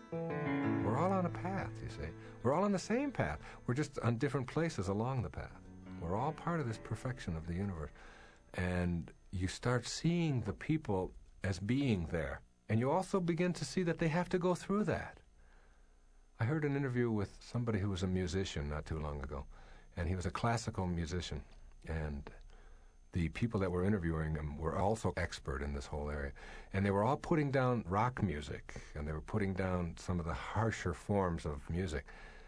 We're all on a path, you see. We're all on the same path. We're just on different places along the path. We're all part of this perfection of the universe. And you start seeing the people as being there. And you also begin to see that they have to go through that. I heard an interview with somebody who was a musician not too long ago. And he was a classical musician. And the people that were interviewing him were also expert in this whole area. And they were all putting down rock music, and they were putting down some of the harsher forms of music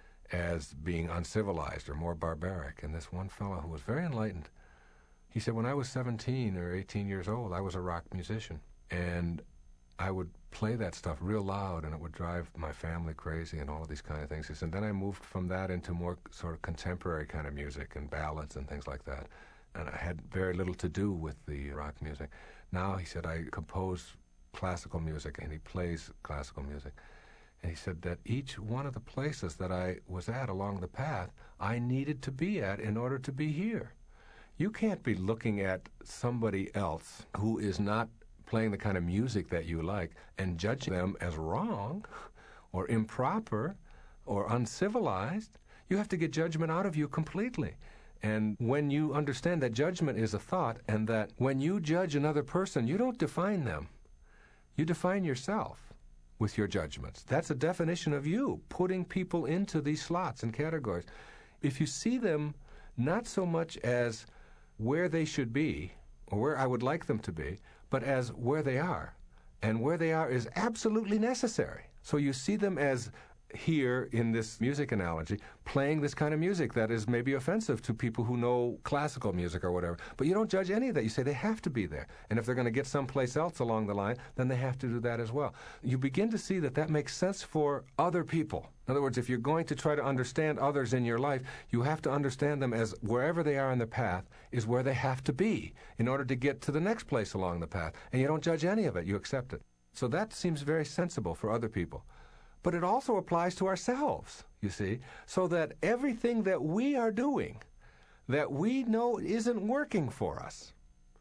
as being uncivilized or more barbaric. And this one fellow who was very enlightened, he said, when I was 17 or 18 years old, I was a rock musician. And I would play that stuff real loud, and it would drive my family crazy and all of these kind of things. He said, then I moved from that into more sort of contemporary kind of music and ballads and things like that. And I had very little to do with the rock music. Now, he said, I compose classical music, and he plays classical music. And he said that each one of the places that I was at along the path, I needed to be at in order to be here. You can't be looking at somebody else who is not playing the kind of music that you like and judging them as wrong or improper or uncivilized. You have to get judgment out of you completely. And when you understand that judgment is a thought, and that when you judge another person, you don't define them. You define yourself with your judgments. That's a definition of you, putting people into these slots and categories. If you see them not so much as where they should be, or where I would like them to be, but as where they are. And where they are is absolutely necessary. So you see them as here in this music analogy, playing this kind of music that is maybe offensive to people who know classical music or whatever. But you don't judge any of that. You say they have to be there. And if they're going to get someplace else along the line, then they have to do that as well. You begin to see that that makes sense for other people. In other words, if you're going to try to understand others in your life, you have to understand them as wherever they are in the path is where they have to be in order to get to the next place along the path. And you don't judge any of it. You accept it. So that seems very sensible for other people. But it also applies to ourselves, you see, so that everything that we are doing that we know isn't working for us,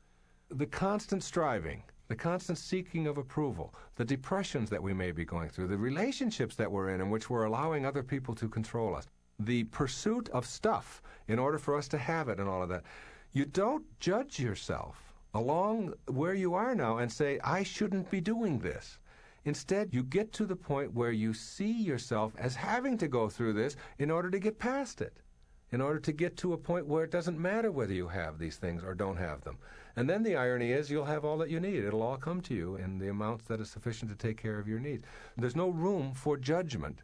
the constant striving, the constant seeking of approval, the depressions that we may be going through, the relationships that we're in which we're allowing other people to control us, the pursuit of stuff in order for us to have it and all of that, you don't judge yourself along where you are now and say, I shouldn't be doing this. Instead, you get to the point where you see yourself as having to go through this in order to get past it, in order to get to a point where it doesn't matter whether you have these things or don't have them. And then the irony is you'll have all that you need. It'll all come to you in the amounts that is sufficient to take care of your needs. There's no room for judgment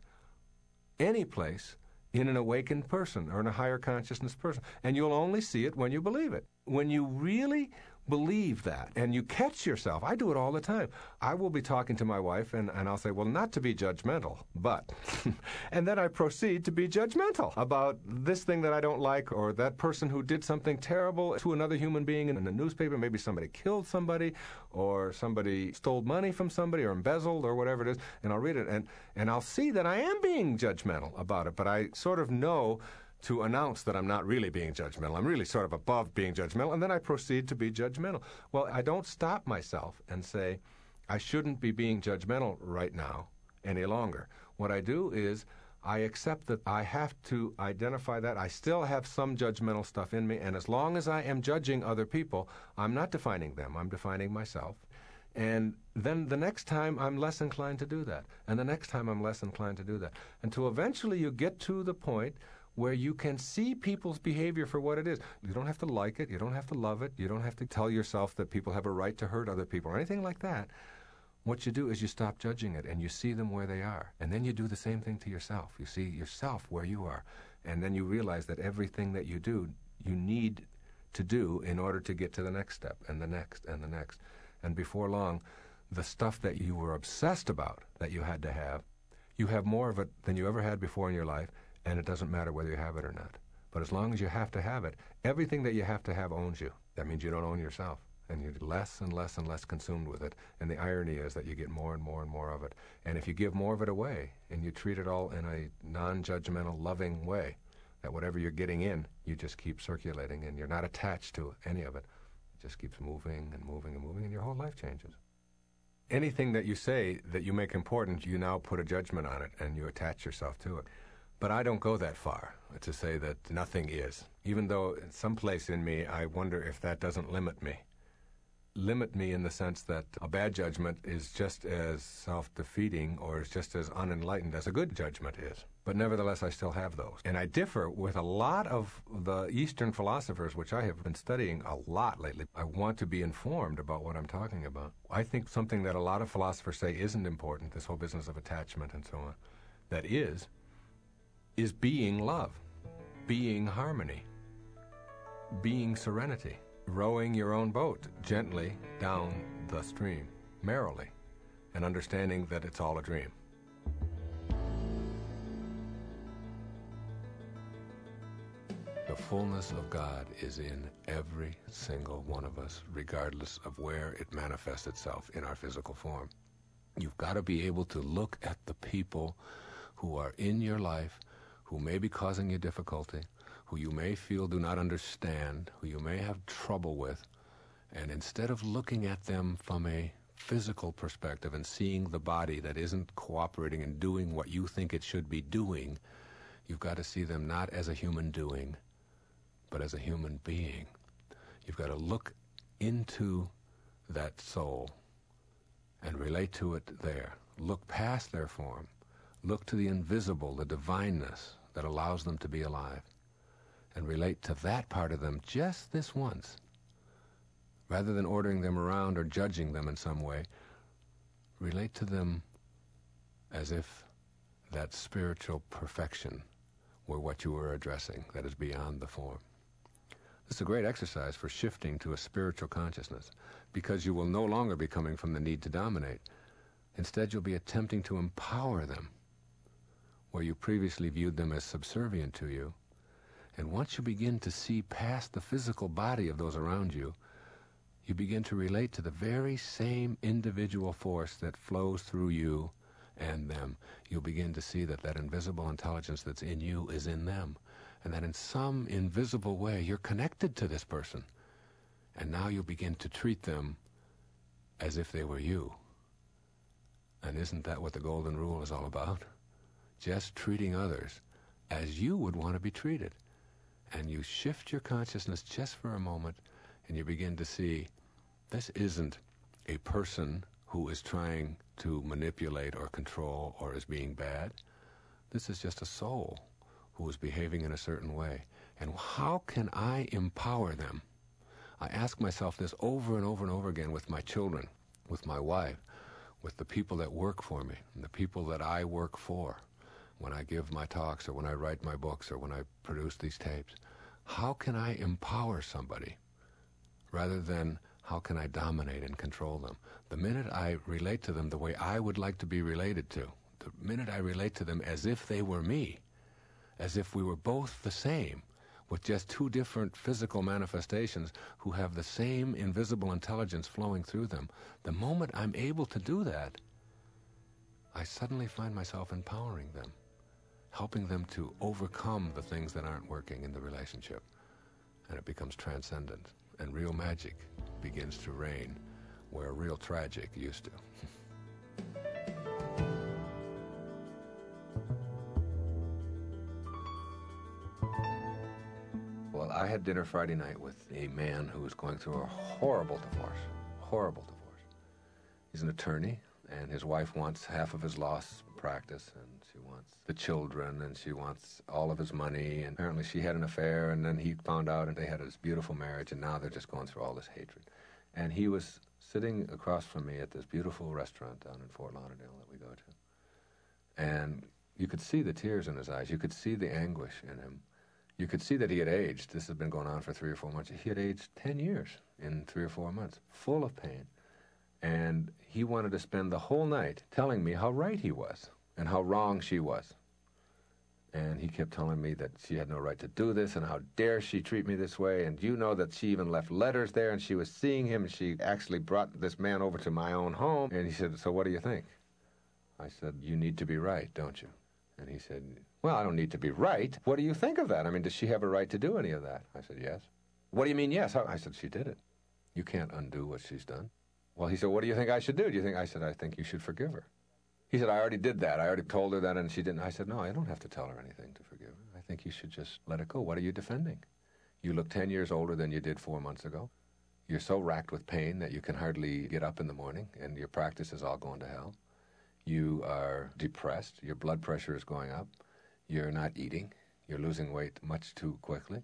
any place in an awakened person or in a higher consciousness person. And you'll only see it when you believe it. When you really believe that and you catch yourself, I do it all the time. I will be talking to my wife and I'll say, well, not to be judgmental, but, and then I proceed to be judgmental about this thing that I don't like or that person who did something terrible to another human being in the newspaper. Maybe somebody killed somebody or somebody stole money from somebody or embezzled or whatever it is. And I'll read it and I'll see that I am being judgmental about it, but I sort of know to announce that I'm not really being judgmental. I'm really sort of above being judgmental, and then I proceed to be judgmental. Well, I don't stop myself and say, I shouldn't be being judgmental right now any longer. What I do is I accept that I have to identify that. I still have some judgmental stuff in me, and as long as I am judging other people, I'm not defining them. I'm defining myself. And then the next time I'm less inclined to do that, and the next time I'm less inclined to do that, until eventually you get to the point where you can see people's behavior for what it is. You don't have to like it. You don't have to love it. You don't have to tell yourself that people have a right to hurt other people or anything like that. What you do is you stop judging it and you see them where they are. And then you do the same thing to yourself. You see yourself where you are. And then you realize that everything that you do, you need to do in order to get to the next step and the next and the next. And before long, the stuff that you were obsessed about that you had to have, you have more of it than you ever had before in your life. And it doesn't matter whether you have it or not. But as long as you have to have it, everything that you have to have owns you. That means you don't own yourself. And you're less and less and less consumed with it. And the irony is that you get more and more and more of it. And if you give more of it away, and you treat it all in a non-judgmental, loving way, that whatever you're getting in, you just keep circulating, and you're not attached to any of it. It just keeps moving and moving and moving, and your whole life changes. anything that you say that you make important, you now put a judgment on it and you attach yourself to it. But I don't go that far to say that nothing is, even though someplace in me I wonder if that doesn't limit me. Limit me in the sense that a bad judgment is just as self-defeating or is just as unenlightened as a good judgment is. But nevertheless, I still have those. And I differ with a lot of the Eastern philosophers, which I have been studying a lot lately. I want to be informed about what I'm talking about. I think something that a lot of philosophers say isn't important, this whole business of attachment and so on, that is being love, being harmony, being serenity. Rowing your own boat gently down the stream, merrily, and understanding that it's all a dream. The fullness of God is in every single one of us, regardless of where it manifests itself in our physical form. You've got to be able to look at the people who are in your life, who may be causing you difficulty, who you may feel do not understand, who you may have trouble with, and instead of looking at them from a physical perspective and seeing the body that isn't cooperating and doing what you think it should be doing, you've got to see them not as a human doing, but as a human being. You've got to look into that soul and relate to it there. Look past their form. Look to the invisible, the divineness that allows them to be alive, and relate to that part of them just this once. Rather than ordering them around or judging them in some way, relate to them as if that spiritual perfection were what you were addressing, that is beyond the form. This is a great exercise for shifting to a spiritual consciousness, because you will no longer be coming from the need to dominate. Instead, you'll be attempting to empower them, where you previously viewed them as subservient to you. And once you begin to see past the physical body of those around you, you begin to relate to the very same individual force that flows through you and them. You'll begin to see that that invisible intelligence that's in you is in them, and that in some invisible way you're connected to this person. And now you'll begin to treat them as if they were you. And isn't that what the Golden Rule is all about? Just treating others as you would want to be treated. And you shift your consciousness just for a moment, and you begin to see this isn't a person who is trying to manipulate or control or is being bad. This is just a soul who is behaving in a certain way. And how can I empower them? I ask myself this over and over and over again with my children, with my wife, with the people that work for me, and the people that I work for. When I give my talks or when I write my books or when I produce these tapes, how can I empower somebody rather than how can I dominate and control them? The minute I relate to them the way I would like to be related to, the minute I relate to them as if they were me, as if we were both the same, with just two different physical manifestations who have the same invisible intelligence flowing through them, the moment I'm able to do that, I suddenly find myself empowering them, helping them to overcome the things that aren't working in the relationship. And it becomes transcendent, and real magic begins to reign where real tragic used to. Well, I had dinner Friday night with a man who was going through a horrible divorce. He's an attorney, and his wife wants half of his law practice, and she wants the children, and she wants all of his money, and apparently she had an affair, and then he found out, and they had this beautiful marriage, and now they're just going through all this hatred. And he was sitting across from me at this beautiful restaurant down in Fort Lauderdale that we go to. And you could see the tears in his eyes. You could see the anguish in him. You could see that he had aged. This had been going on for 3 or 4 months. He had aged 10 years in 3 or 4 months, full of pain. And he wanted to spend the whole night telling me how right he was and how wrong she was. And he kept telling me that she had no right to do this, and how dare she treat me this way, and you know that she even left letters there, and she was seeing him, and she actually brought this man over to my own home. And he said, so what do you think? I said, you need to be right, don't you? And he said, well, I don't need to be right. What do you think of that? I mean, does she have a right to do any of that? I said, yes. What do you mean, yes? I said, she did it. You can't undo what she's done. Well, he said, what do you think I should do? I said, I think you should forgive her. He said, I already did that. I already told her that and she didn't. I said, no, I don't have to tell her anything to forgive her. I think you should just let it go. What are you defending? You look 10 years older than you did 4 months ago. You're so racked with pain that you can hardly get up in the morning and your practice is all going to hell. You are depressed. Your blood pressure is going up. You're not eating. You're losing weight much too quickly.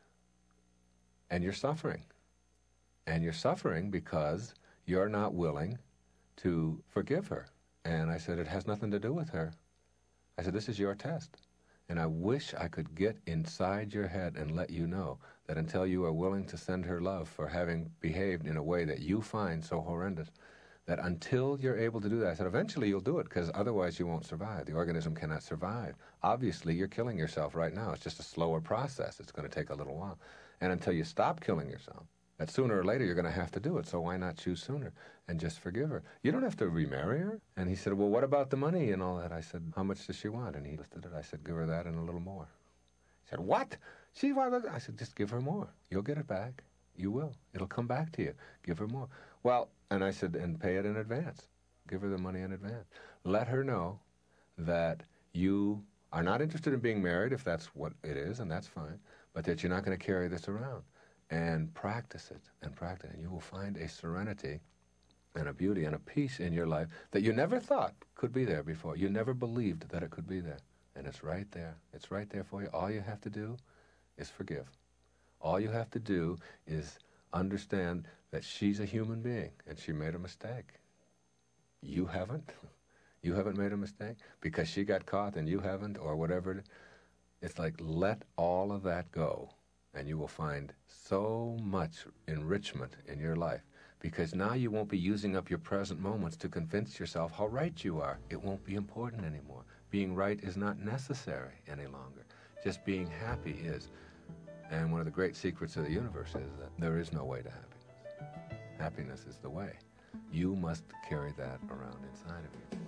And you're suffering. And you're suffering because you're not willing to forgive her. And I said, it has nothing to do with her. I said, this is your test. And I wish I could get inside your head and let you know that until you are willing to send her love for having behaved in a way that you find so horrendous, that until you're able to do that, I said, eventually you'll do it, because otherwise you won't survive. The organism cannot survive. Obviously, you're killing yourself right now. It's just a slower process. It's going to take a little while. And until you stop killing yourself, that sooner or later you're going to have to do it. So why not choose sooner and just forgive her? You don't have to remarry her. And he said, well, what about the money and all that? I said, how much does she want? And he listed it. I said, give her that and a little more. He said, what? I said, just give her more. You'll get it back. You will. It'll come back to you. Give her more. Well, and I said, and pay it in advance. Give her the money in advance. Let her know that you are not interested in being married, if that's what it is, and that's fine, but that you're not going to carry this around. And practice it, and practice it. And you will find a serenity and a beauty and a peace in your life that you never thought could be there before. You never believed that it could be there. And it's right there. It's right there for you. All you have to do is forgive. All you have to do is understand that she's a human being and she made a mistake. You haven't. You haven't made a mistake because she got caught and you haven't, or whatever. It's like, let all of that go. And you will find so much enrichment in your life, because now you won't be using up your present moments to convince yourself how right you are. It won't be important anymore. Being right is not necessary any longer. Just being happy is. And one of the great secrets of the universe is that there is no way to happiness. Happiness is the way. You must carry that around inside of you.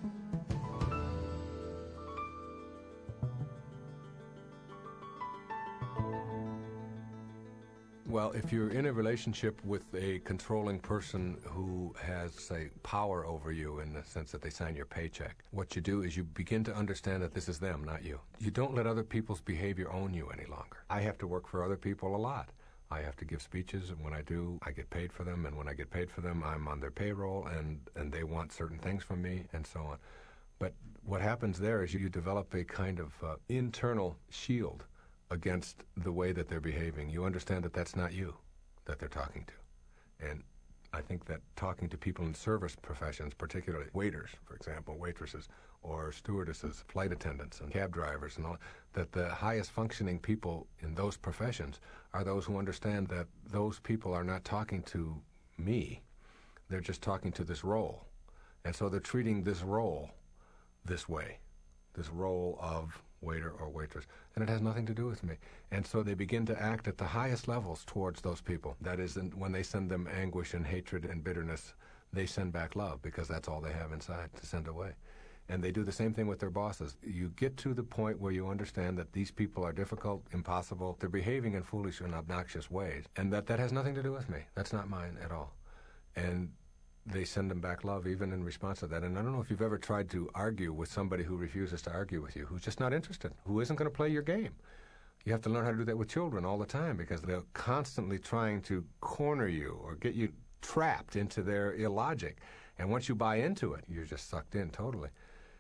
Well, if you're in a relationship with a controlling person who has, say, power over you in the sense that they sign your paycheck, what you do is you begin to understand that this is them, not you. You don't let other people's behavior own you any longer. I have to work for other people a lot. I have to give speeches, and when I do, I get paid for them, and when I get paid for them, I'm on their payroll, and they want certain things from me, and so on. But what happens there is you develop a kind of internal shield against the way that they're behaving. You understand that that's not you that they're talking to. And I think that talking to people in service professions, particularly waiters, for example, waitresses, or stewardesses, flight attendants, and cab drivers, and all, that the highest functioning people in those professions are those who understand that those people are not talking to me. They're just talking to this role. And so they're treating this role this way, this role of waiter or waitress, and it has nothing to do with me. And so they begin to act at the highest levels towards those people. That is, when they send them anguish and hatred and bitterness, they send back love, because that's all they have inside to send away. And they do the same thing with their bosses. You get to the point where you understand that these people are difficult, impossible, they're behaving in foolish and obnoxious ways, and that has nothing to do with me. That's not mine at all. And they send them back love even in response to that. And I don't know if you've ever tried to argue with somebody who refuses to argue with you, who's just not interested, who isn't going to play your game. You have to learn how to do that with children all the time, because they're constantly trying to corner you or get you trapped into their illogic. And once you buy into it, you're just sucked in totally.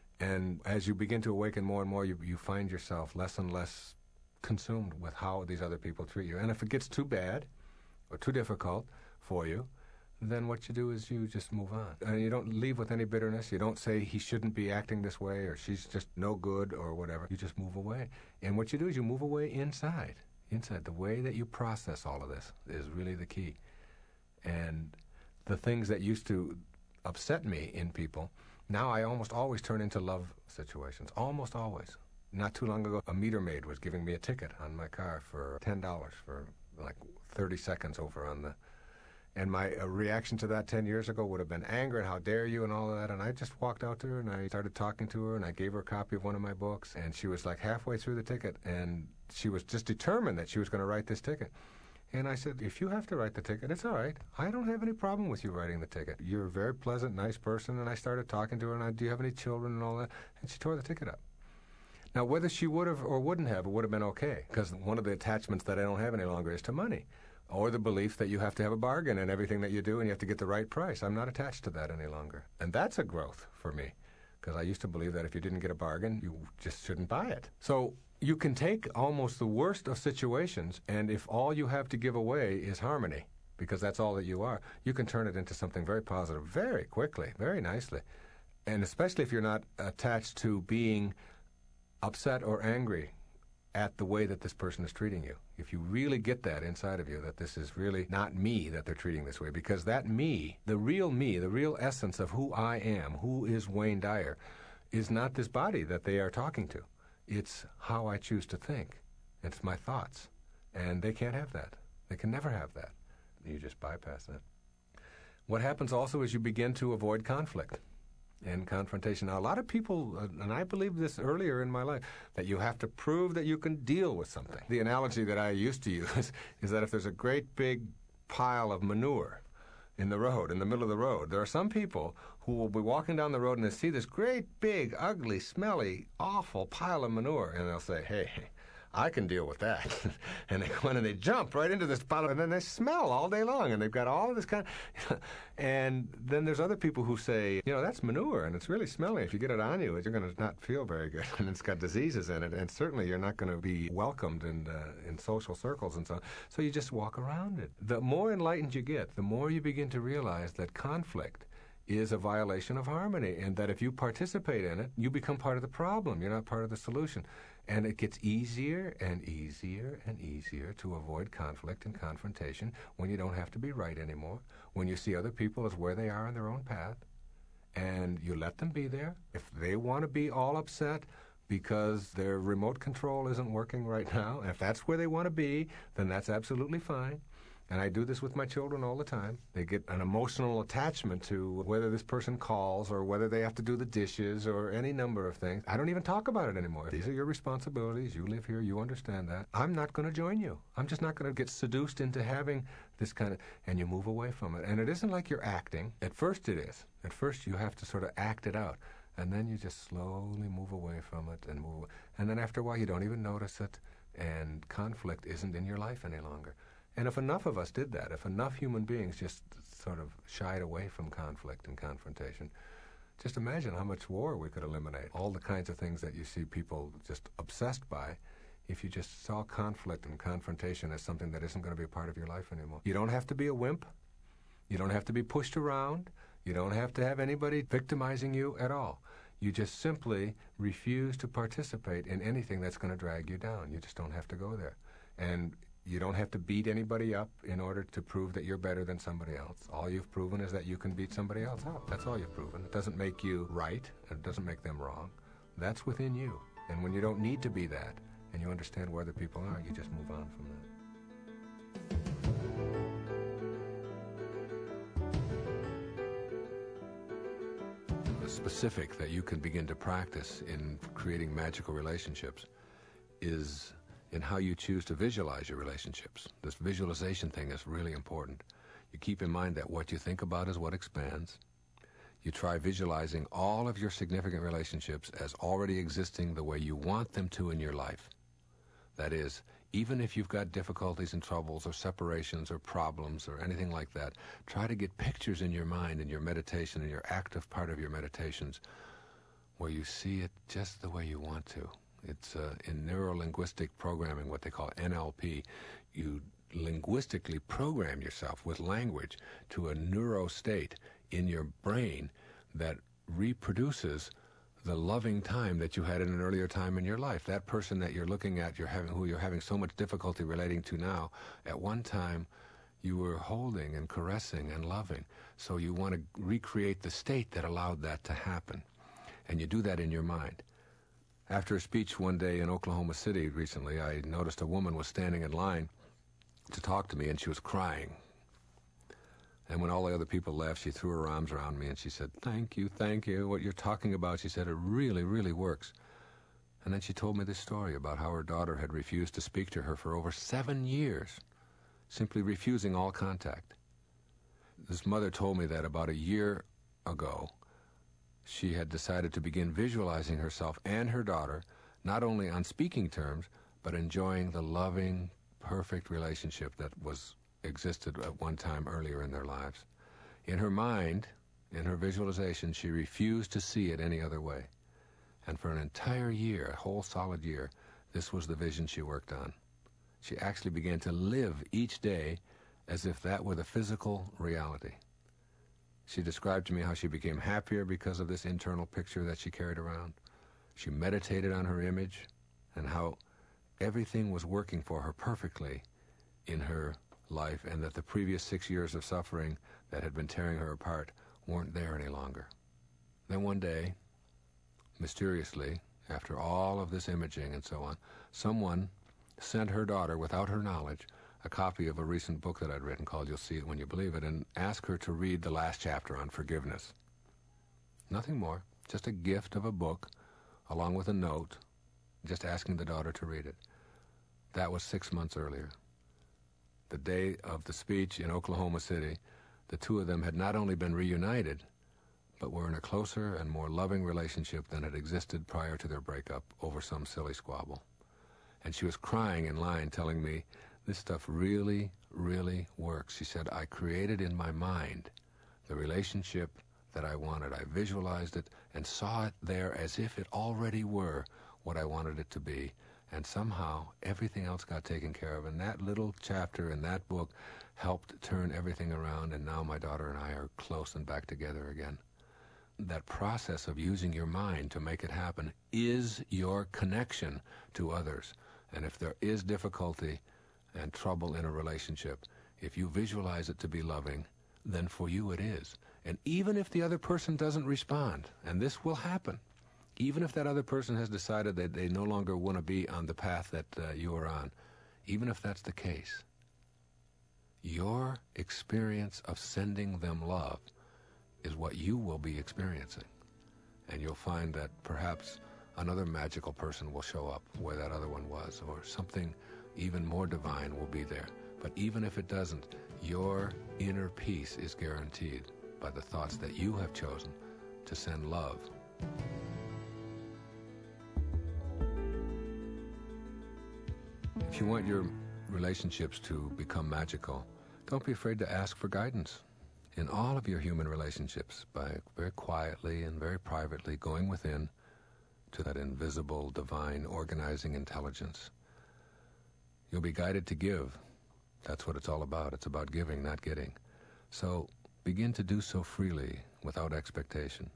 And as you begin to awaken more and more, you find yourself less and less consumed with how these other people treat you. And if it gets too bad or too difficult for you, then what you do is you just move on. And you don't leave with any bitterness. You don't say he shouldn't be acting this way or she's just no good or whatever. You just move away. And what you do is you move away inside. Inside. The way that you process all of this is really the key. And the things that used to upset me in people, now I almost always turn into love situations. Almost always. Not too long ago, a meter maid was giving me a ticket on my car for $10 for like 30 seconds over on the... And my reaction to that 10 years ago would have been anger and how dare you and all of that. And I just walked out to her and I started talking to her and I gave her a copy of one of my books. And she was like halfway through the ticket and she was just determined that she was going to write this ticket. And I said, if you have to write the ticket, it's all right. I don't have any problem with you writing the ticket. You're a very pleasant, nice person. And I started talking to her, and do you have any children and all that? And she tore the ticket up. Now, whether she would have or wouldn't have, it would have been okay, because one of the attachments that I don't have any longer is to money, or the belief that you have to have a bargain in everything that you do and you have to get the right price. I'm not attached to that any longer. And that's a growth for me, because I used to believe that if you didn't get a bargain, you just shouldn't buy it. So you can take almost the worst of situations, and if all you have to give away is harmony, because that's all that you are, you can turn it into something very positive very quickly, very nicely. And especially if you're not attached to being upset or angry at the way that this person is treating you. If you really get that inside of you, that this is really not me that they're treating this way, because that me, the real essence of who I am, who is Wayne Dyer, is not this body that they are talking to. It's how I choose to think. It's my thoughts. And they can't have that. They can never have that. You just bypass that. What happens also is you begin to avoid conflict and confrontation. Now, a lot of people, and I believed this earlier in my life, that you have to prove that you can deal with something. The analogy that I used to use is that if there's a great big pile of manure in the road, in the middle of the road, there are some people who will be walking down the road and they see this great big, ugly, smelly, awful pile of manure, and they'll say, hey, I can deal with that. And they go in and they jump right into this pile, and then they smell all day long, and they've got all of this kind of... And then there's other people who say, that's manure, and it's really smelly. If you get it on you, you're going to not feel very good, and it's got diseases in it, and certainly you're not going to be welcomed in social circles and so on. So you just walk around it. The more enlightened you get, the more you begin to realize that conflict is a violation of harmony, and that if you participate in it, you become part of the problem. You're not part of the solution. And it gets easier and easier and easier to avoid conflict and confrontation when you don't have to be right anymore, when you see other people as where they are on their own path, and you let them be there. If they want to be all upset because their remote control isn't working right now, if that's where they want to be, then that's absolutely fine. And I do this with my children all the time. They get an emotional attachment to whether this person calls or whether they have to do the dishes or any number of things. I don't even talk about it anymore. These are your responsibilities. You live here. You understand that. I'm not going to join you. I'm just not going to get seduced into having this kind of... And you move away from it. And it isn't like you're acting. At first it is. At first you have to sort of act it out. And then you just slowly move away from it and move away. And then after a while you don't even notice it. And conflict isn't in your life any longer. And if enough of us did that, if enough human beings just sort of shied away from conflict and confrontation, just imagine how much war we could eliminate. All the kinds of things that you see people just obsessed by, if you just saw conflict and confrontation as something that isn't going to be a part of your life anymore. You don't have to be a wimp. You don't have to be pushed around. You don't have to have anybody victimizing you at all. You just simply refuse to participate in anything that's going to drag you down. You just don't have to go there. And you don't have to beat anybody up in order to prove that you're better than somebody else. All you've proven is that you can beat somebody else up. That's all you've proven. It doesn't make you right. It doesn't make them wrong. That's within you. And when you don't need to be that, and you understand where other people are, you just move on from that. The specific that you can begin to practice in creating magical relationships is in how you choose to visualize your relationships. This visualization thing is really important. You keep in mind that what you think about is what expands. You try visualizing all of your significant relationships as already existing the way you want them to in your life. That is, even if you've got difficulties and troubles or separations or problems or anything like that, try to get pictures in your mind, in your meditation, in your active part of your meditations, where you see it just the way you want to. It's in neuro-linguistic programming, what they call NLP. You linguistically program yourself with language to a neuro state in your brain that reproduces the loving time that you had in an earlier time in your life. That person that you're looking at, who you're having so much difficulty relating to now, at one time you were holding and caressing and loving. So you want to recreate the state that allowed that to happen. And you do that in your mind. After a speech one day in Oklahoma City recently, I noticed a woman was standing in line to talk to me, and she was crying. And when all the other people left, she threw her arms around me, and she said, thank you, what you're talking about," she said, "it really, really works." And then she told me this story about how her daughter had refused to speak to her for over 7 years. simply refusing all contact. This mother told me that about a year ago, she had decided to begin visualizing herself and her daughter not only on speaking terms, but enjoying the loving, perfect relationship that existed at one time earlier in their lives. In her mind, in her visualization, she refused to see it any other way. And for an entire year, a whole solid year, this was the vision she worked on. She actually began to live each day as if that were the physical reality. She described to me how she became happier because of this internal picture that she carried around. She meditated on her image and how everything was working for her perfectly in her life, and that the previous 6 years of suffering that had been tearing her apart weren't there any longer. Then one day, mysteriously, after all of this imaging and so on, someone sent her daughter, without her knowledge, a copy of a recent book that I'd written called You'll See It When You Believe It, and asked her to read the last chapter on forgiveness. Nothing more, just a gift of a book, along with a note, just asking the daughter to read it. That was 6 months earlier. The day of the speech in Oklahoma City, the two of them had not only been reunited, but were in a closer and more loving relationship than had existed prior to their breakup over some silly squabble. And she was crying in line, telling me, "This stuff really, really works." She said, "I created in my mind the relationship that I wanted. I visualized it and saw it there as if it already were what I wanted it to be. And somehow everything else got taken care of. And that little chapter in that book helped turn everything around, and now my daughter and I are close and back together again." That process of using your mind to make it happen is your connection to others. And if there is difficulty and trouble in a relationship, if you visualize it to be loving, then for you it is. And even if the other person doesn't respond, and this will happen, even if that other person has decided that they no longer want to be on the path that you are on, even if that's the case, your experience of sending them love is what you will be experiencing. And you'll find that perhaps another magical person will show up where that other one was, or something even more divine will be there. But even if it doesn't, your inner peace is guaranteed by the thoughts that you have chosen to send love. If you want your relationships to become magical, don't be afraid to ask for guidance in all of your human relationships by very quietly and very privately going within to that invisible, divine, organizing intelligence. You'll be guided to give. That's what it's all about. It's about giving, not getting. So begin to do so freely, without expectation.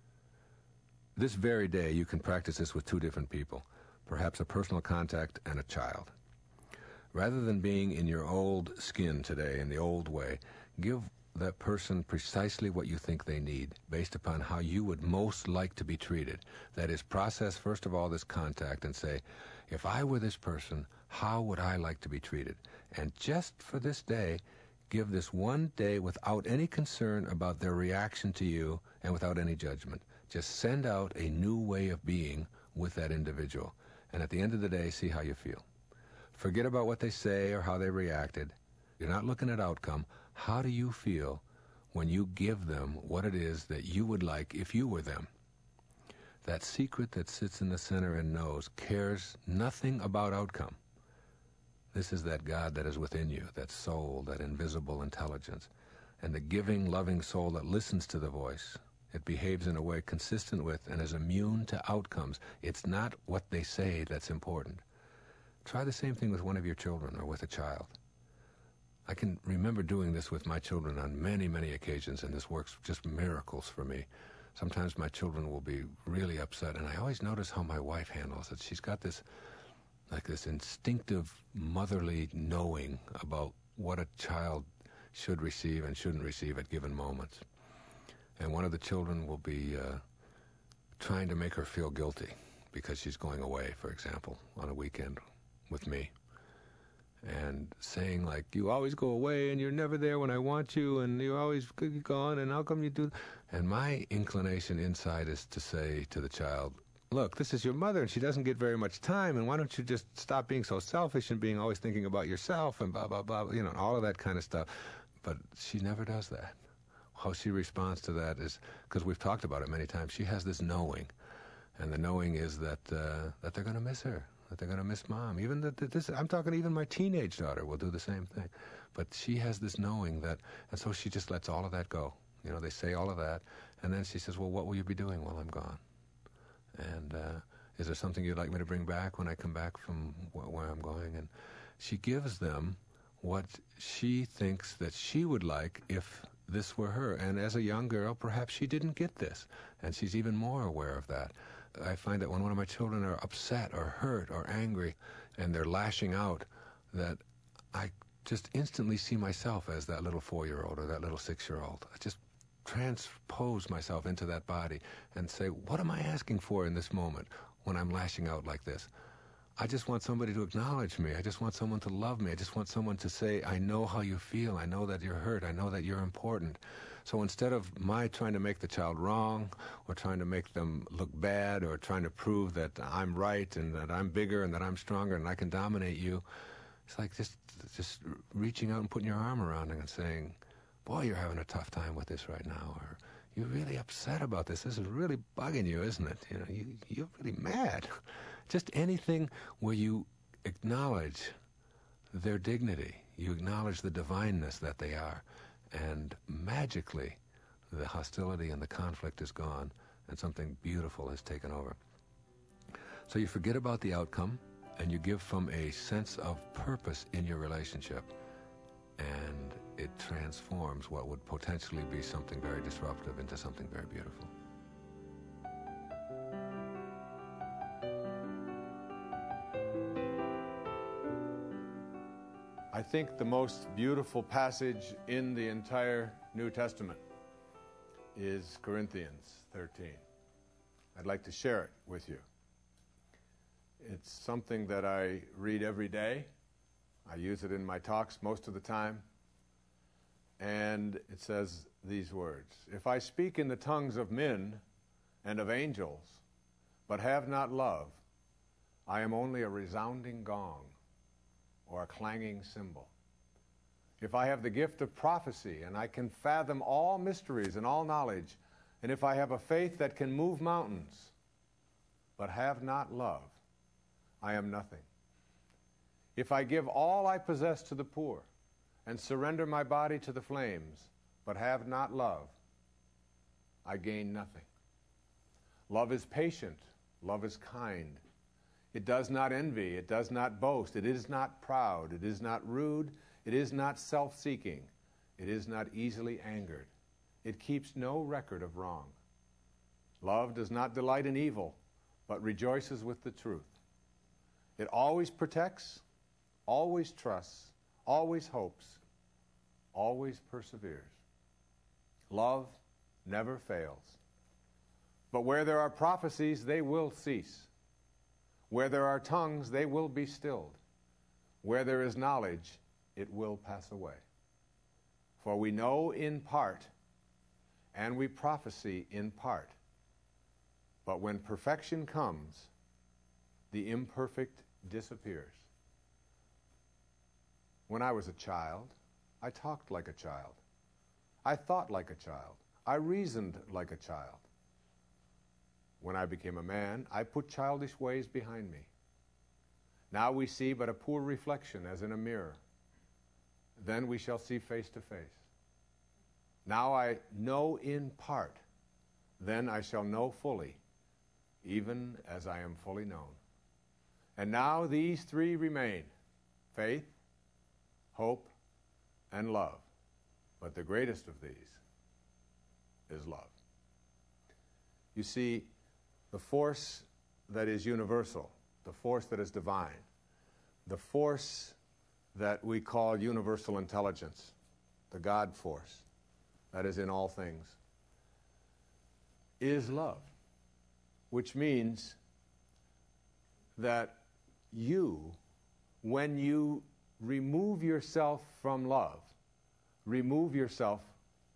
This very day, you can practice this with two different people, perhaps a personal contact and a child. Rather than being in your old skin today, in the old way, give that person precisely what you think they need, based upon how you would most like to be treated. That is, process, first of all, this contact and say, if I were this person, how would I like to be treated? And just for this day, give this one day without any concern about their reaction to you and without any judgment. Just send out a new way of being with that individual. And at the end of the day, see how you feel. Forget about what they say or how they reacted. You're not looking at outcome. How do you feel when you give them what it is that you would like if you were them? That secret that sits in the center and knows, cares nothing about outcome. This is that God that is within you, that soul, that invisible intelligence, and the giving, loving soul that listens to the voice. It behaves in a way consistent with and is immune to outcomes. It's not what they say that's important. Try the same thing with one of your children or with a child. I can remember doing this with my children on many, many occasions, and this works just miracles for me. Sometimes my children will be really upset, and I always notice how my wife handles it. She's got this, like this instinctive motherly knowing about what a child should receive and shouldn't receive at given moments. And one of the children will be trying to make her feel guilty because she's going away, for example, on a weekend with me. And saying, like, you always go away and you're never there when I want you and you're always gone and how come you do... And my inclination inside is to say to the child, look, this is your mother, and she doesn't get very much time, and why don't you just stop being so selfish and being always thinking about yourself and blah, blah, blah, all of that kind of stuff. But she never does that. How she responds to that is, because we've talked about it many times, she has this knowing, and the knowing is that that they're going to miss her, that they're going to miss Mom. Even I'm talking, even my teenage daughter will do the same thing. But she has this knowing that, and so she just lets all of that go. They say all of that, and then she says, well, what will you be doing while I'm gone? And is there something you'd like me to bring back when I come back from where I'm going? And she gives them what she thinks that she would like if this were her. And as a young girl, perhaps she didn't get this, and she's even more aware of that. I find that when one of my children are upset or hurt or angry and they're lashing out, that I just instantly see myself as that little 4-year-old or that little 6-year-old. I just transpose myself into that body and say, what am I asking for in this moment when I'm lashing out like this? I just want somebody to acknowledge me. I just want someone to love me. I just want someone to say, I know how you feel. I know that you're hurt. I know that you're important. So instead of my trying to make the child wrong or trying to make them look bad or trying to prove that I'm right and that I'm bigger and that I'm stronger and I can dominate you, it's like just reaching out and putting your arm around them and saying, boy, you're having a tough time with this right now, or you're really upset about this. This is really bugging you, isn't it? You're really mad. Just anything where you acknowledge their dignity, you acknowledge the divineness that they are, and magically the hostility and the conflict is gone and something beautiful has taken over. So you forget about the outcome and you give from a sense of purpose in your relationship, and it transforms what would potentially be something very disruptive into something very beautiful. I think the most beautiful passage in the entire New Testament is Corinthians 13. I'd like to share it with you. It's something that I read every day. I use it in my talks most of the time. And it says these words, if I speak in the tongues of men and of angels, but have not love, I am only a resounding gong or a clanging cymbal. If I have the gift of prophecy and I can fathom all mysteries and all knowledge, and if I have a faith that can move mountains, but have not love, I am nothing. If I give all I possess to the poor and surrender my body to the flames, but have not love, I gain nothing. Love is patient. Love is kind. It does not envy. It does not boast. It is not proud. It is not rude. It is not self-seeking. It is not easily angered. It keeps no record of wrong. Love does not delight in evil, but rejoices with the truth. It always protects, always trusts, always hopes, always perseveres. Love never fails. But where there are prophecies, they will cease. Where there are tongues, they will be stilled. Where there is knowledge, it will pass away. For we know in part, and we prophesy in part. But when perfection comes, the imperfect disappears. When I was a child, I talked like a child. I thought like a child. I reasoned like a child. When I became a man, I put childish ways behind me. Now we see but a poor reflection as in a mirror. Then we shall see face to face. Now I know in part. Then I shall know fully, even as I am fully known. And now these three remain: faith, hope, and love. But the greatest of these is love. You see, the force that is universal, the force that is divine, the force that we call universal intelligence, the God force that is in all things, is love, which means that you, when you remove yourself from love, remove yourself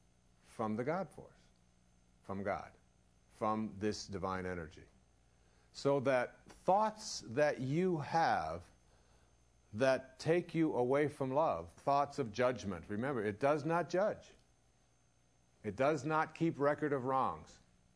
from the God force, from God, from this divine energy. so that thoughts that you have that take you away from love, thoughts of judgment, remember, it does not judge. It does not keep record of wrongs.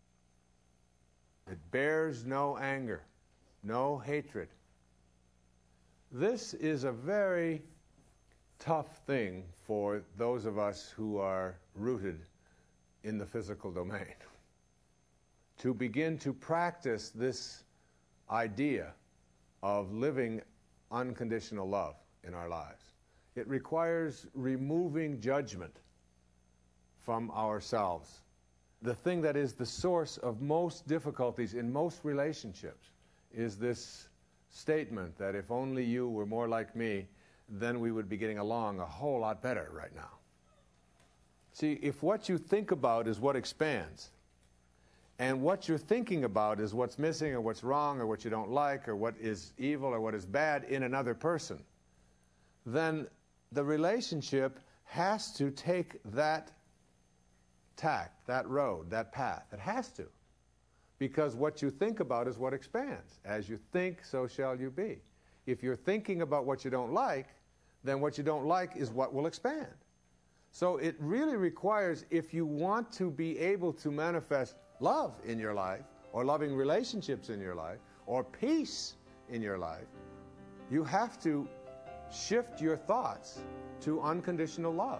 It bears no anger, no hatred. This is a very tough thing for those of us who are rooted in the physical domain. To begin to practice this idea of living unconditional love in our lives. It requires removing judgment from ourselves. The thing that is the source of most difficulties in most relationships is this statement that if only you were more like me, then we would be getting along a whole lot better right now. See, if what you think about is what expands, and what you're thinking about is what's missing or what's wrong or what you don't like or what is evil or what is bad in another person, then the relationship has to take that tack, that road, that path. It has to. Because what you think about is what expands. As you think, so shall you be. If you're thinking about what you don't like, then what you don't like is what will expand. So it really requires, if you want to be able to manifest love in your life, or loving relationships in your life, or peace in your life, you have to shift your thoughts to unconditional love.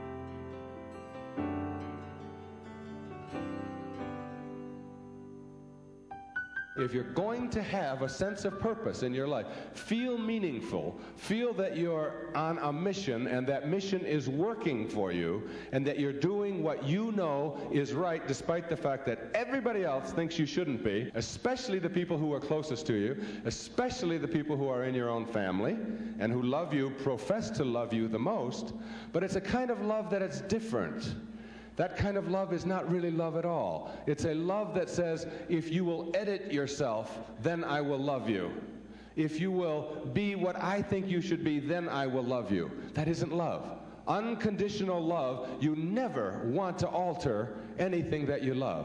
If you're going to have a sense of purpose in your life, feel meaningful, feel that you're on a mission and that mission is working for you and that you're doing what you know is right despite the fact that everybody else thinks you shouldn't be, especially the people who are closest to you, especially the people who are in your own family and who love you, profess to love you the most, but it's a kind of love that is different. That kind of love is not really love at all. It's a love that says, if you will edit yourself, then I will love you. If you will be what I think you should be, then I will love you. That isn't love. Unconditional love, you never want to alter anything that you love.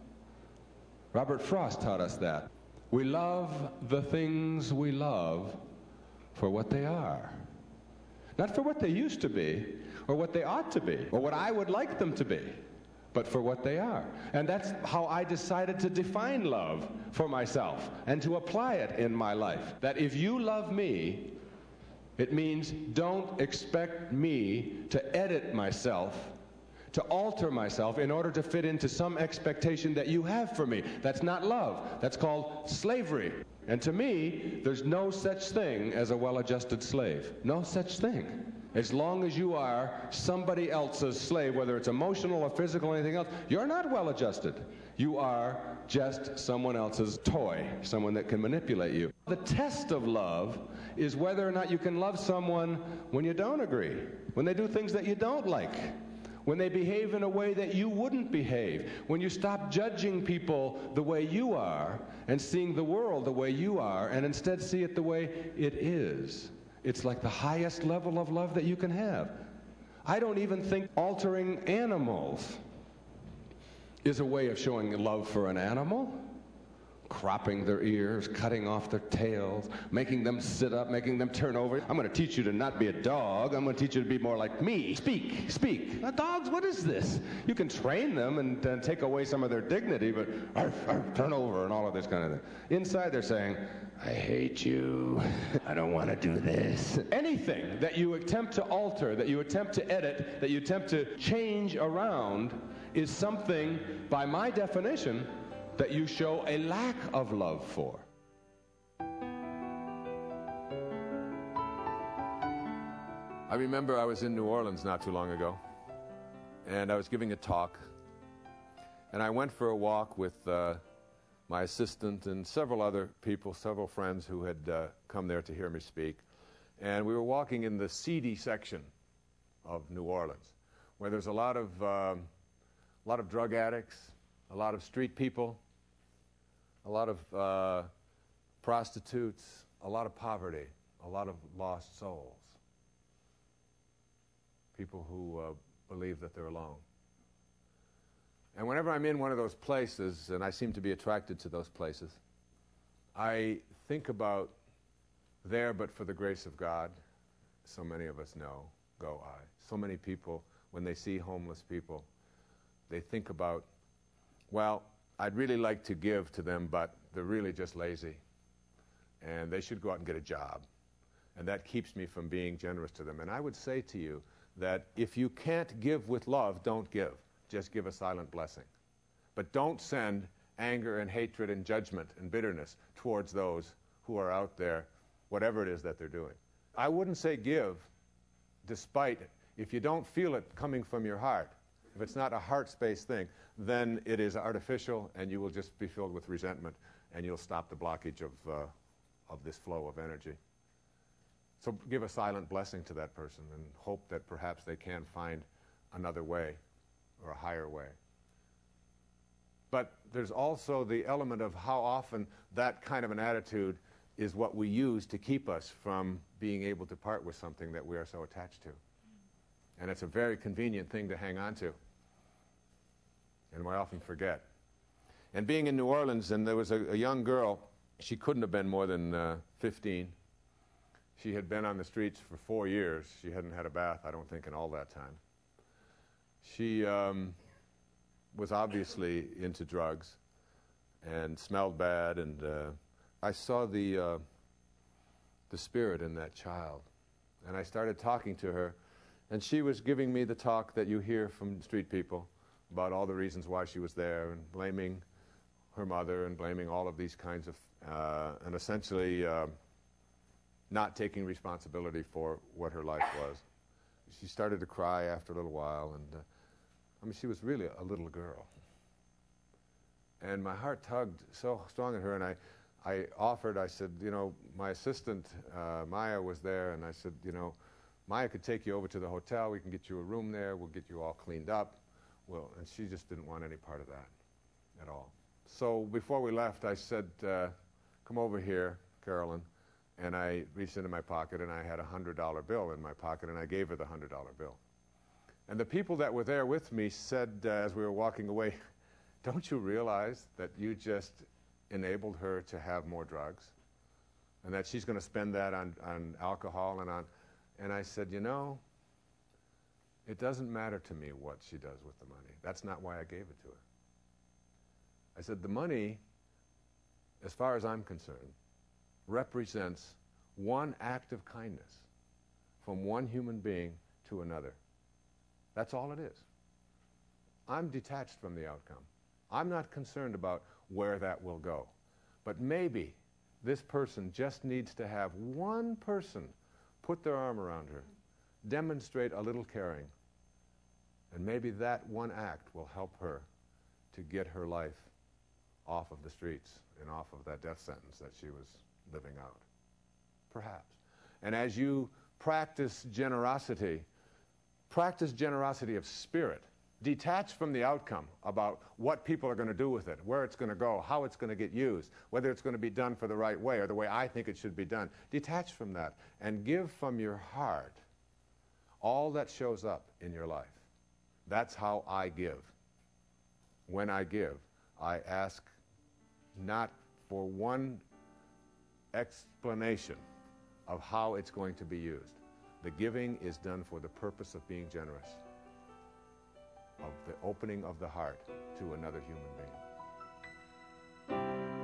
Robert Frost taught us that. We love the things we love for what they are. Not for what they used to be, or what they ought to be, or what I would like them to be, but for what they are. And that's how I decided to define love for myself and to apply it in my life. That if you love me, it means don't expect me to edit myself, to alter myself in order to fit into some expectation that you have for me. That's not love. That's called slavery. And to me, there's no such thing as a well-adjusted slave. No such thing. As long as you are somebody else's slave, whether it's emotional or physical or anything else, you're not well-adjusted. You are just someone else's toy, someone that can manipulate you. The test of love is whether or not you can love someone when you don't agree, when they do things that you don't like, when they behave in a way that you wouldn't behave, when you stop judging people the way you are and seeing the world the way you are and instead see it the way it is. It's like the highest level of love that you can have. I don't even think altering animals is a way of showing love for an animal. Cropping their ears, cutting off their tails, making them sit up, making them turn over. I'm going to teach you to not be a dog. I'm going to teach you to be more like me. Speak, speak. Now, dogs, what is this? You can train them and take away some of their dignity, but arf, arf, turn over and all of this kind of thing. Inside they're saying, I hate you. I don't want to do this. Anything that you attempt to alter, that you attempt to edit, that you attempt to change around is something, by my definition, that you show a lack of love for. I remember I was in New Orleans not too long ago, and I was giving a talk, and I went for a walk with my assistant and several other people, several friends who had come there to hear me speak, and we were walking in the seedy section of New Orleans, where there's a lot of drug addicts, a lot of street people, a lot of prostitutes, a lot of poverty, a lot of lost souls. People who believe that they're alone. And whenever I'm in one of those places, and I seem to be attracted to those places, I think about there but for the grace of God. So many of us know, go I. So many people, when they see homeless people, they think about, well, I'd really like to give to them, but they're really just lazy. And they should go out and get a job. And that keeps me from being generous to them. And I would say to you that if you can't give with love, don't give. Just give a silent blessing. But don't send anger and hatred and judgment and bitterness towards those who are out there, whatever it is that they're doing. I wouldn't say give despite it. If you don't feel it coming from your heart, if it's not a heart space thing, then it is artificial and you will just be filled with resentment and you'll stop the blockage of this flow of energy. So give a silent blessing to that person and hope that perhaps they can find another way or a higher way. But there's also the element of how often that kind of an attitude is what we use to keep us from being able to part with something that we are so attached to. And it's a very convenient thing to hang on to. And we often forget. And being in New Orleans, and there was a young girl, she couldn't have been more than 15. She had been on the streets for 4 years. She hadn't had a bath, I don't think, in all that time. She was obviously into drugs and smelled bad, and I saw the spirit in that child. And I started talking to her, and she was giving me the talk that you hear from street people about all the reasons why she was there, and blaming her mother, and blaming all of these kinds of, and essentially not taking responsibility for what her life was. She started to cry after a little while, and I mean, she was really a little girl. And my heart tugged so strong at her, and I offered, I said, you know, my assistant, Maya, was there, and I said, you know, Maya could take you over to the hotel, we can get you a room there, we'll get you all cleaned up. Well, and she just didn't want any part of that at all. So before we left, I said, come over here, Carolyn, and I reached into my pocket, and I had a $100 bill in my pocket, and I gave her the $100 bill. And the people that were there with me said, as we were walking away, don't you realize that you just enabled her to have more drugs? And that she's going to spend that on alcohol and on... And I said, you know, it doesn't matter to me what she does with the money. That's not why I gave it to her. I said, the money, as far as I'm concerned, represents one act of kindness from one human being to another. That's all it is. I'm detached from the outcome. I'm not concerned about where that will go. But maybe this person just needs to have one person put their arm around her, demonstrate a little caring, and maybe that one act will help her to get her life off of the streets and off of that death sentence that she was living out. Perhaps. And as you practice generosity of spirit, detach from the outcome about what people are going to do with it, where it's going to go, how it's going to get used, whether it's going to be done for the right way or the way I think it should be done. Detach from that and give from your heart all that shows up in your life. That's how I give. When I give, I ask not for one explanation of how it's going to be used. The giving is done for the purpose of being generous, of the opening of the heart to another human being.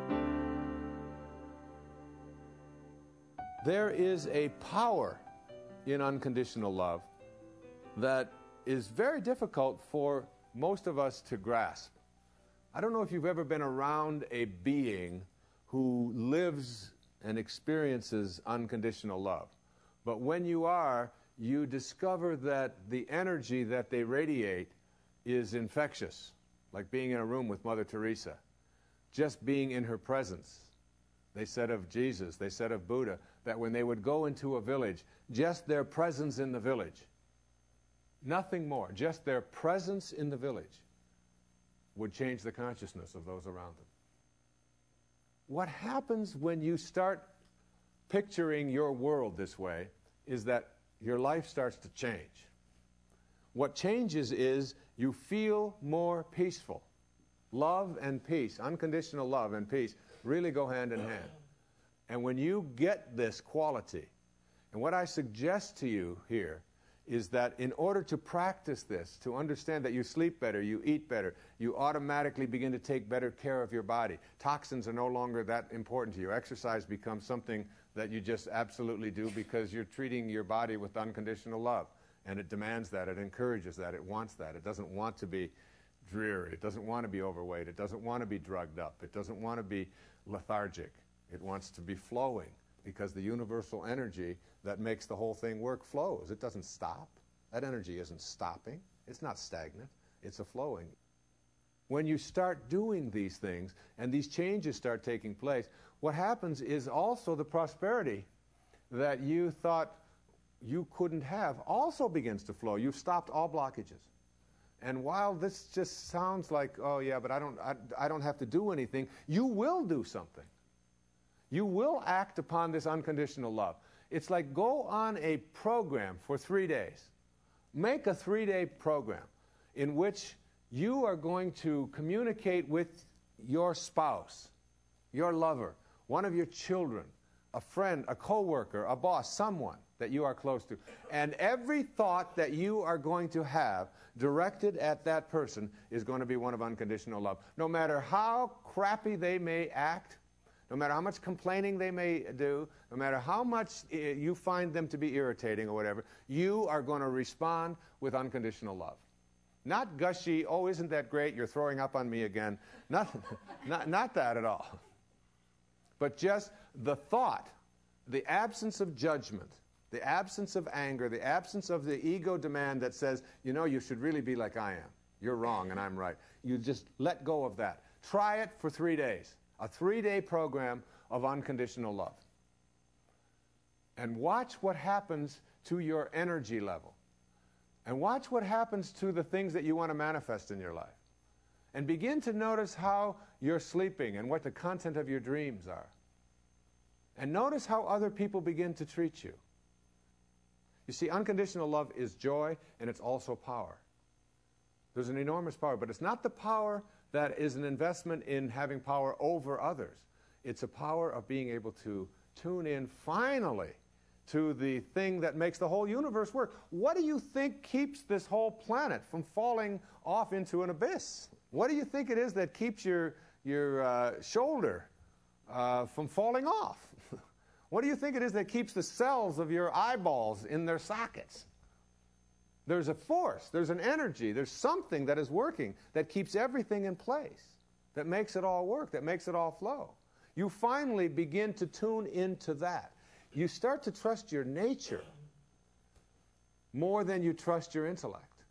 There is a power in unconditional love that is very difficult for most of us to grasp. I don't know if you've ever been around a being who lives and experiences unconditional love. But when you are, you discover that the energy that they radiate is infectious, like being in a room with Mother Teresa. Just being in her presence. They said of Jesus, they said of Buddha, that when they would go into a village, just their presence in the village, nothing more, just their presence in the village would change the consciousness of those around them. What happens when you start picturing your world this way is that your life starts to change. What changes is you feel more peaceful. Love and peace, unconditional love and peace, really go hand in hand. And when you get this quality, and what I suggest to you here is that in order to practice this, to understand that you sleep better, you eat better, you automatically begin to take better care of your body. Toxins are no longer that important to you. Exercise becomes something that you just absolutely do because you're treating your body with unconditional love. And it demands that, it encourages that, it wants that. It doesn't want to be dreary, it doesn't want to be overweight, it doesn't want to be drugged up, it doesn't want to be lethargic. It wants to be flowing because the universal energy that makes the whole thing work flows. It doesn't stop. That energy isn't stopping. It's not stagnant. It's a flowing. When you start doing these things and these changes start taking place, what happens is also the prosperity that you thought you couldn't have also begins to flow. You've stopped all blockages. And while this just sounds like, oh yeah, but I don't have to do anything, you will do something. You will act upon this unconditional love. It's like go on a program for 3 days. Make a 3-day program in which you are going to communicate with your spouse, your lover, one of your children, a friend, a coworker, a boss, someone that you are close to. And every thought that you are going to have directed at that person is going to be one of unconditional love. No matter how crappy they may act, no matter how much complaining they may do, no matter how much you find them to be irritating or whatever, you are going to respond with unconditional love. Not gushy, oh, isn't that great, you're throwing up on me again. Not that at all. But just the thought, the absence of judgment, the absence of anger, the absence of the ego demand that says, you know, you should really be like I am. You're wrong and I'm right. You just let go of that. Try it for 3 days. A 3-day program of unconditional love. And watch what happens to your energy level. And watch what happens to the things that you want to manifest in your life. And begin to notice how you're sleeping and what the content of your dreams are. And notice how other people begin to treat you. You see, unconditional love is joy and it's also power. There's an enormous power, but it's not the power that is an investment in having power over others. It's a power of being able to tune in finally to the thing that makes the whole universe work. What do you think keeps this whole planet from falling off into an abyss? What do you think it is that keeps your shoulder from falling off? What do you think it is that keeps the cells of your eyeballs in their sockets? There's a force, there's an energy, there's something that is working that keeps everything in place, that makes it all work, that makes it all flow. You finally begin to tune into that. You start to trust your nature more than you trust your intellect,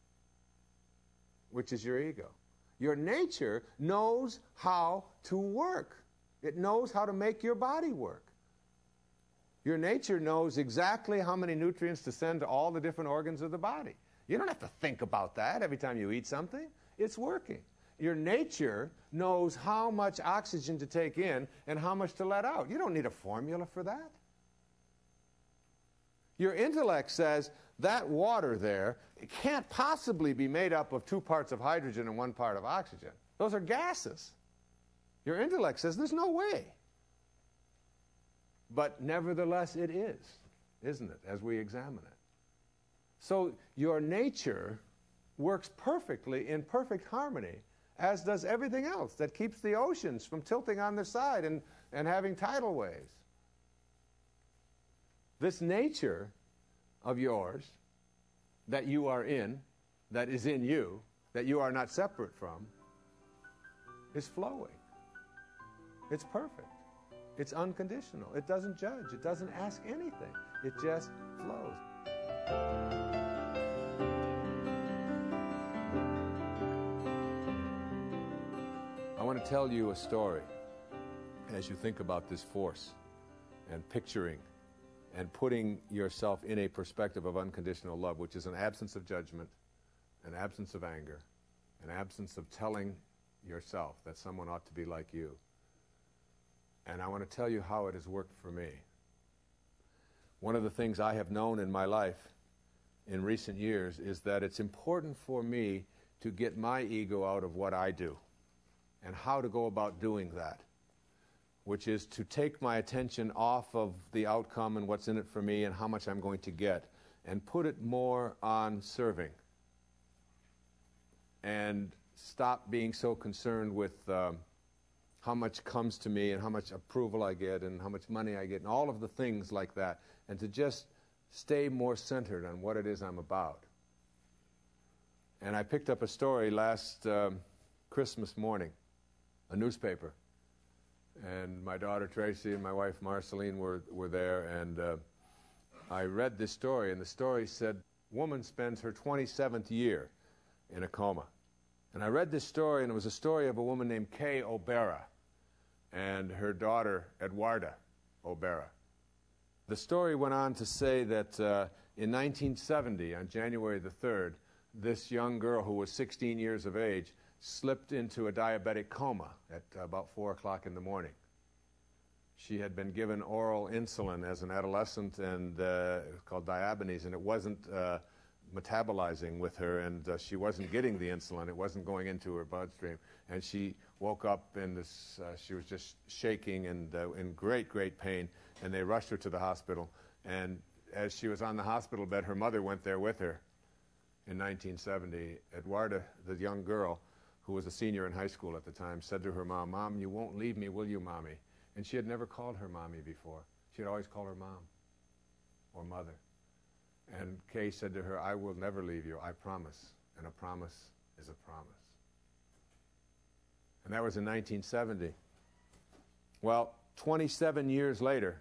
which is your ego. Your nature knows how to work. It knows how to make your body work. Your nature knows exactly how many nutrients to send to all the different organs of the body. You don't have to think about that every time you eat something. It's working. Your nature knows how much oxygen to take in and how much to let out. You don't need a formula for that. Your intellect says that water there, it can't possibly be made up of 2 parts of hydrogen and 1 part of oxygen. Those are gases. Your intellect says there's no way. But nevertheless it is, isn't it, as we examine it. So your nature works perfectly in perfect harmony, as does everything else that keeps the oceans from tilting on their side and having tidal waves. This nature of yours that you are in, that is in you, that you are not separate from, is flowing. It's perfect. It's unconditional. It doesn't judge. It doesn't ask anything. It just flows. I want to tell you a story as you think about this force and picturing and putting yourself in a perspective of unconditional love, which is an absence of judgment, an absence of anger, an absence of telling yourself that someone ought to be like you. And I want to tell you how it has worked for me. One of the things I have known in my life in recent years is that it's important for me to get my ego out of what I do and how to go about doing that which is to take my attention off of the outcome and what's in it for me and how much I'm going to get, and put it more on serving. And stop being so concerned with how much comes to me and how much approval I get and how much money I get and all of the things like that, and to just stay more centered on what it is I'm about. And I picked up a story last Christmas morning, a newspaper, and my daughter Tracy and my wife Marceline were there, and I read this story, and the story said, woman spends her 27th year in a coma. And I read this story, and it was a story of a woman named Kay O'Bara and her daughter Edwarda O'Bara. The story went on to say that in 1970, on January the 3rd, this young girl who was 16 years of age slipped into a diabetic coma at about 4 o'clock in the morning. She had been given oral insulin as an adolescent, and it was called Diabetes, and it wasn't metabolizing with her, and she wasn't getting the insulin. It wasn't going into her bloodstream. And she woke up in this, she was just shaking and in great, great pain, and they rushed her to the hospital. And as she was on the hospital bed, her mother went there with her in 1970. Edwarda, the young girl, who was a senior in high school at the time, said to her mom, "Mom, you won't leave me, will you, Mommy?" And she had never called her Mommy before. She had always called her Mom or Mother. And Kay said to her, "I will never leave you, I promise." And a promise is a promise. And that was in 1970. Well, 27 years later,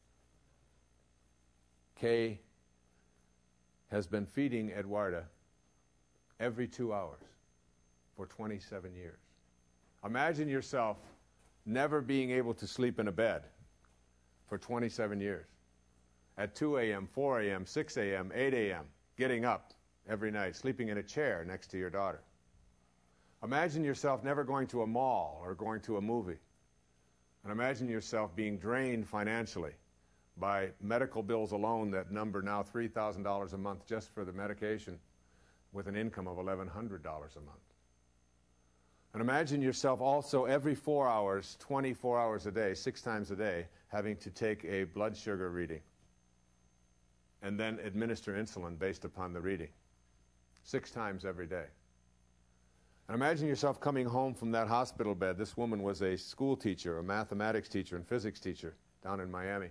Kay has been feeding Edwarda every 2 hours for 27 years. Imagine yourself never being able to sleep in a bed for 27 years. At 2 a.m., 4 a.m., 6 a.m., 8 a.m., getting up every night, sleeping in a chair next to your daughter. Imagine yourself never going to a mall or going to a movie. And imagine yourself being drained financially by medical bills alone that number now $3,000 a month just for the medication, with an income of $1,100 a month. And imagine yourself also every 4 hours, 24 hours a day, 6 times a day, having to take a blood sugar reading and then administer insulin based upon the reading, 6 times every day. And imagine yourself coming home from that hospital bed. This woman was a school teacher, a mathematics teacher and physics teacher down in Miami.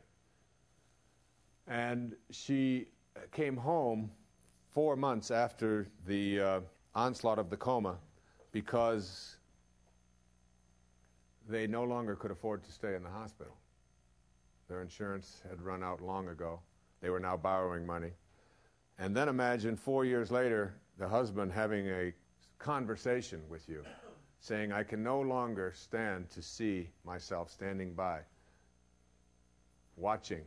And she came home 4 months after the onslaught of the coma because they no longer could afford to stay in the hospital. Their insurance had run out long ago. They were now borrowing money. And then imagine 4 years later, the husband having a conversation with you, saying, "I can no longer stand to see myself standing by, watching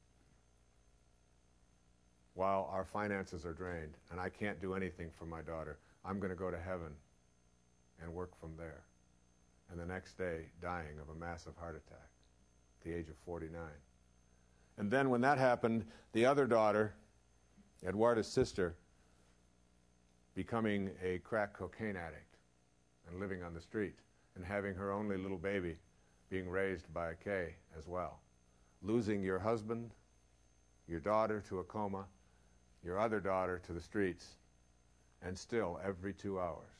while our finances are drained, and I can't do anything for my daughter. I'm going to go to heaven and work from there." And the next day, dying of a massive heart attack at the age of 49. And then when that happened, the other daughter, Edwarda's sister, becoming a crack cocaine addict and living on the street and having her only little baby being raised by Kay as well. Losing your husband, your daughter to a coma, your other daughter to the streets, and still every 2 hours,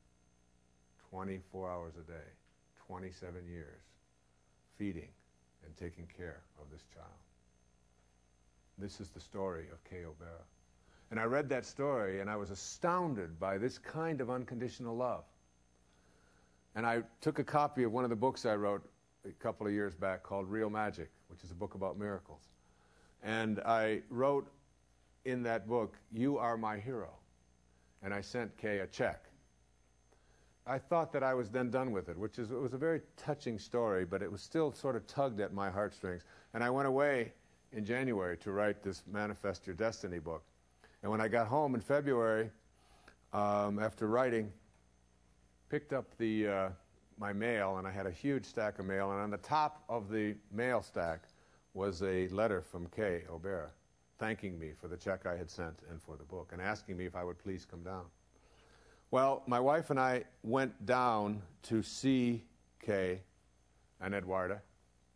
24 hours a day, 27 years, feeding and taking care of this child. This is the story of Kay O'Bara. And I read that story, and I was astounded by this kind of unconditional love. And I took a copy of one of the books I wrote a couple of years back called Real Magic, which is a book about miracles. And I wrote in that book, "You are my hero." And I sent Kay a check. I thought that I was then done with it, it was a very touching story, but it was still sort of tugged at my heartstrings. And I went away in January to write this Manifest Your Destiny book. And when I got home in February, after writing, picked up my mail, and I had a huge stack of mail, and on the top of the mail stack was a letter from Kay O'Bara thanking me for the check I had sent and for the book, and asking me if I would please come down. Well, my wife and I went down to see Kay and Edwarda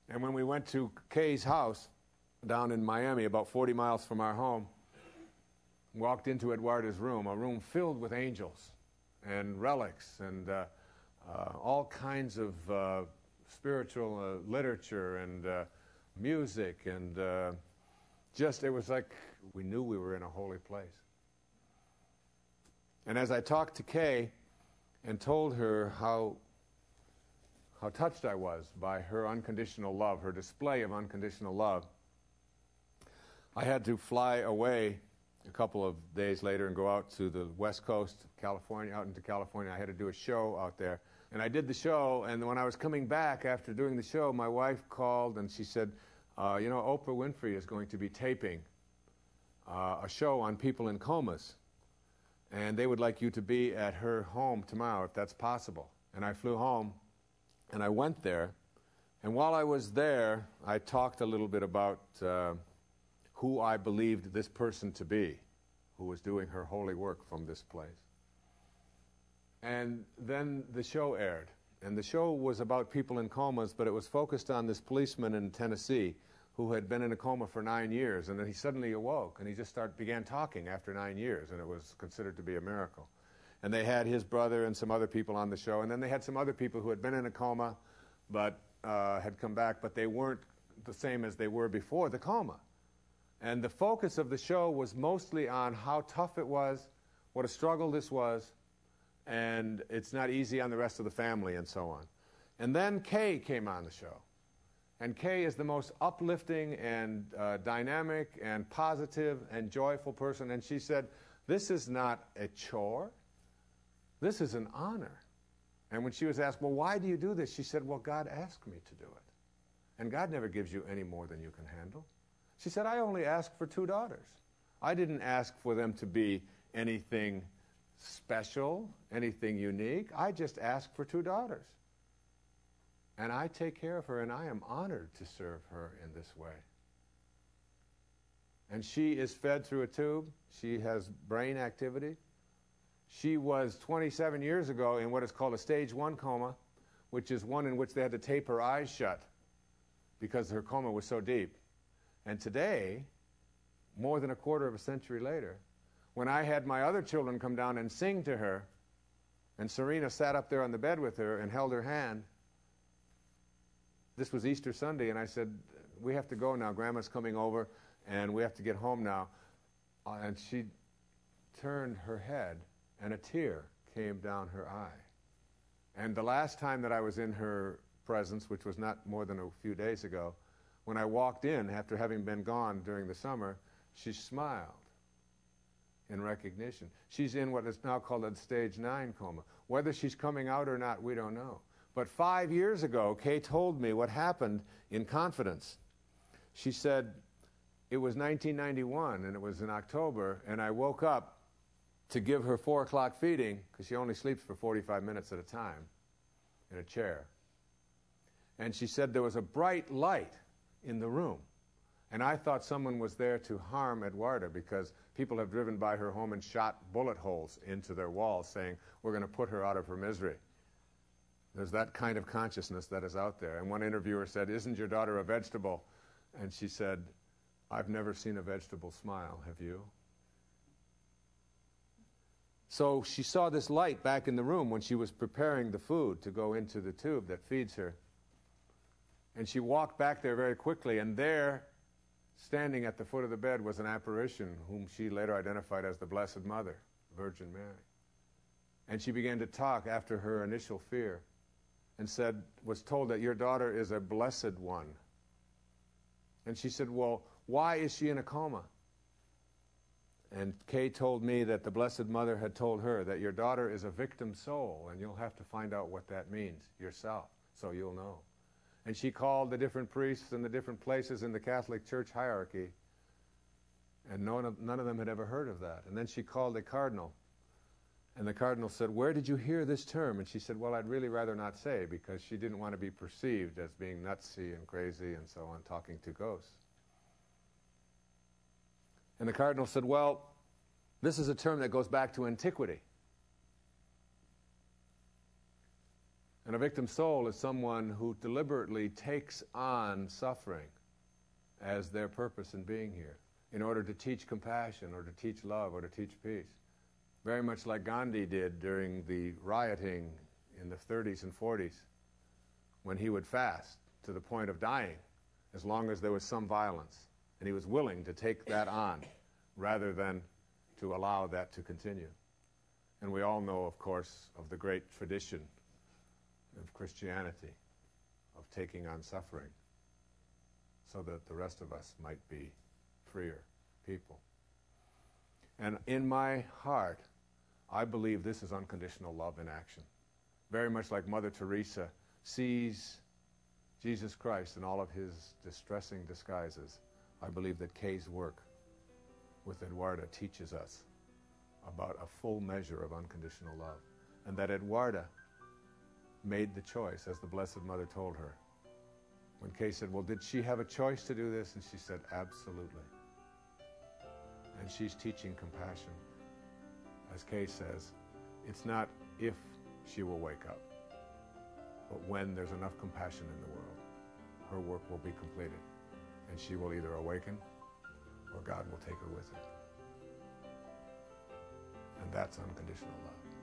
And when we went to Kay's house down in Miami, about 40 miles from our home, walked into Eduarda's room, a room filled with angels and relics and all kinds of spiritual literature and music, and just, it was like we knew we were in a holy place. And as I talked to Kay and told her how touched I was by her unconditional love, her display of unconditional love, I had to fly away a couple of days later and go out to the West Coast, California, out into California. I had to do a show out there. And I did the show, and when I was coming back after doing the show, my wife called and she said, you know, Oprah Winfrey is going to be taping a show on people in comas, and they would like you to be at her home tomorrow, if that's possible. And I flew home, and I went there, and while I was there, I talked a little bit about who I believed this person to be, who was doing her holy work from this place. And then the show aired, and the show was about people in comas, but it was focused on this policeman in Tennessee who had been in a coma for 9 years, and then he suddenly awoke, and he just began talking after 9 years, and it was considered to be a miracle. And they had his brother and some other people on the show, and then they had some other people who had been in a coma but had come back, but they weren't the same as they were before the coma. And the focus of the show was mostly on how tough it was, what a struggle this was, and it's not easy on the rest of the family, and so on. And then Kay came on the show. And Kay is the most uplifting and dynamic and positive and joyful person. And she said, this is not a chore. This is an honor. And when she was asked, well, why do you do this? She said, well, God asked me to do it. And God never gives you any more than you can handle. She said, I only asked for 2 daughters. I didn't ask for them to be anything special, anything unique. I just asked for 2 daughters. And I take care of her, and I am honored to serve her in this way. And she is fed through a tube. She has brain activity. She was 27 years ago in what is called a stage 1 coma, which is one in which they had to tape her eyes shut because her coma was so deep. And today, more than a quarter of a century later, when I had my other children come down and sing to her, and Serena sat up there on the bed with her and held her hand. This was Easter Sunday, and I said, we have to go now. Grandma's coming over, and we have to get home now. And she turned her head, and a tear came down her eye. And the last time that I was in her presence, which was not more than a few days ago, when I walked in after having been gone during the summer, she smiled in recognition. She's in what is now called a stage 9 coma. Whether she's coming out or not, we don't know. But 5 years ago, Kay told me what happened in confidence. She said, it was 1991, and it was in October, and I woke up to give her 4 o'clock feeding, because she only sleeps for 45 minutes at a time in a chair. And she said there was a bright light in the room. And I thought someone was there to harm Eduarda, because people have driven by her home and shot bullet holes into their walls saying, we're going to put her out of her misery. There's that kind of consciousness that is out there. And one interviewer said, isn't your daughter a vegetable? And she said, I've never seen a vegetable smile, have you? So she saw this light back in the room when she was preparing the food to go into the tube that feeds her. And she walked back there very quickly, and there, standing at the foot of the bed, was an apparition whom she later identified as the Blessed Mother, Virgin Mary. And she began to talk after her initial fear and was told that your daughter is a blessed one. And she said, well, why is she in a coma? And Kay told me that the Blessed Mother had told her that your daughter is a victim soul, and you'll have to find out what that means yourself, so you'll know. And she called the different priests in the different places in the Catholic Church hierarchy, and none of them had ever heard of that. And then she called a cardinal, and the cardinal said, where did you hear this term? And she said, well, I'd really rather not say, because she didn't want to be perceived as being nutsy and crazy and so on, talking to ghosts. And the cardinal said, well, this is a term that goes back to antiquity. And a victim soul is someone who deliberately takes on suffering as their purpose in being here, in order to teach compassion or to teach love or to teach peace. Very much like Gandhi did during the rioting in the 30s and 40s, when he would fast to the point of dying as long as there was some violence. And he was willing to take that on rather than to allow that to continue. And we all know, of course, of the great tradition of Christianity, of taking on suffering so that the rest of us might be freer people. And in my heart, I believe this is unconditional love in action. Very much like Mother Teresa sees Jesus Christ in all of his distressing disguises, I believe that Kay's work with Eduarda teaches us about a full measure of unconditional love. And that Eduarda made the choice, as the Blessed Mother told her. When Kay said, well, did she have a choice to do this? And she said, absolutely. And she's teaching compassion. As Kay says, it's not if she will wake up, but when there's enough compassion in the world, her work will be completed. And she will either awaken or God will take her with her. And that's unconditional love.